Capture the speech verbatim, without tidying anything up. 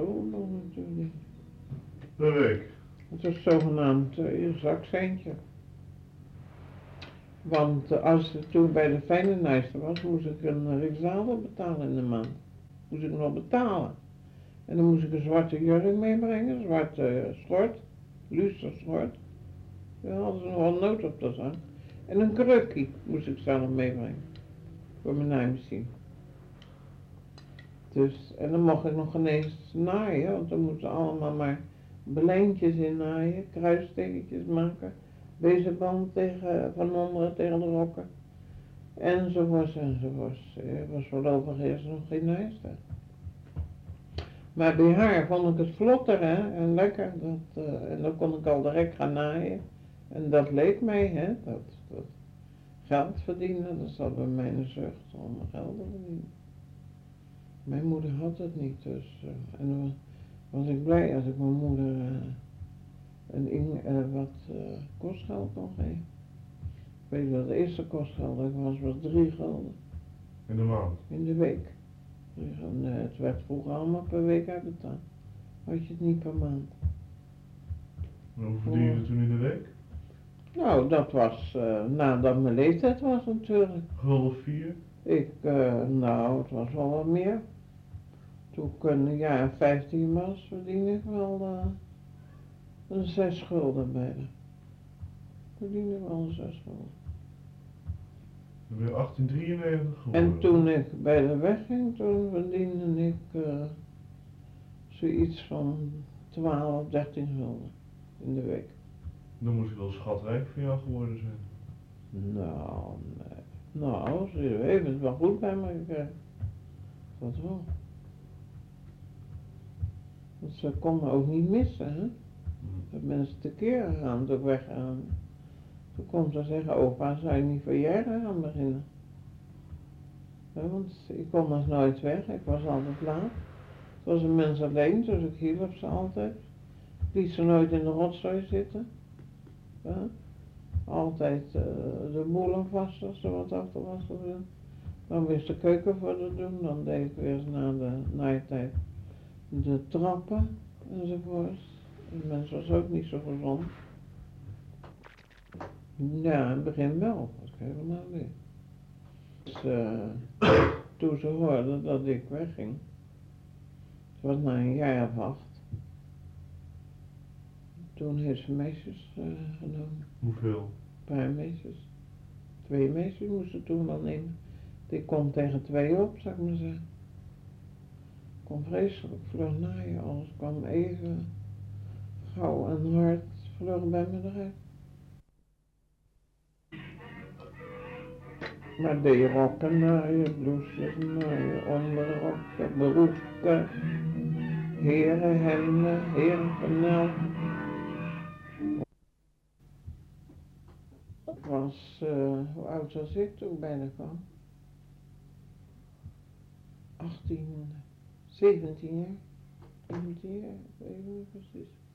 gulden natuurlijk. Per week? Het was zogenaamd uh, een zakcentje. Want uh, als ik toen bij de veilinglijster was, moest ik een uh, riksdaler betalen in de maand. Moest ik nog betalen. En dan moest ik een zwarte jurk meebrengen, een zwarte uh, schort, luster schort. Daar hadden ze nog wel nood op de zak. En een krukkie moest ik zelf meebrengen. Voor mijn naaimachine. Dus, en dan mocht ik nog ineens naaien, want dan moesten allemaal maar beleentjes in naaien, kruistekentjes maken, bezembanden tegen, van onderen tegen de rokken, enzovoorts enzovoorts. Het was voorlopig eerst nog geen naaister. Maar bij haar vond ik het vlotter hè, en lekker, dat, uh, en dan kon ik al direct gaan naaien. En dat leek mij, hè, dat, dat geld verdienen, dat zat bij mij een zucht om geld te verdienen. Mijn moeder had het niet, dus uh, en dan was ik blij als ik mijn moeder uh, een in, uh, wat uh, kostgeld kon geven. Ik weet wat het eerste kostgeld dat ik was, was drie gulden. In de maand? In de week. En, uh, het werd vroeger allemaal per week uitbetaald. Had je het niet per maand. En hoe verdien je toen in de week? Nou, dat was uh, nadat mijn leeftijd was natuurlijk. Gulden vier? Ik, uh, nou, het was wel wat meer. Toen ik een jaar vijftien was, verdiende ik wel uh, een zes gulden bijna. Verdiende ik wel een zes gulden. Dan ben je achttien drieënnegentig geworden. En toen ik bij de weg ging, toen verdiende ik uh, zoiets van twaalf, dertien gulden in de week. Dan moest ik wel schatrijk voor jou geworden zijn. Nou, nee. Nou, ze heeft het wel goed bij me gekregen. Dat wel. Want ze kon me ook niet missen, hè. Dat mensen tekeer gaan toen ik weggaan. Toen kon ze zeggen, opa, zou je niet voor jaren gaan beginnen? Ja, want ik kon dus nooit weg, ik was altijd laat. Het was een mens alleen, dus ik hielp ze altijd. Ik liet ze nooit in de rotzooi zitten. Ja. Altijd uh, de boel vast als er wat achter was te doen. Dan wist de keuken voor te doen, dan deed ik weer na de naaitijd de trappen enzovoorts. En mensen was ook niet zo gezond. Ja, in het begin wel, dat was helemaal niet. Dus uh, toen ze hoorden dat ik wegging, het was na een jaar of acht, toen heeft ze meisjes uh, genomen. Hoeveel? Een paar meisjes. Twee meisjes moesten toen wel nemen. Ik kon tegen twee op, zou ik maar zeggen. Ik kon vreselijk vlug naaien, alles kwam even gauw en hard vlug bij me eruit. Maar de rokken naaien, blouses naaien, onderrokken, broeken, herenhemden, herenpanel. Ik was, uh, hoe oud was ik toen ik bijna kwam? achttien, zeventien jaar. zeventien jaar, ik weet niet precies.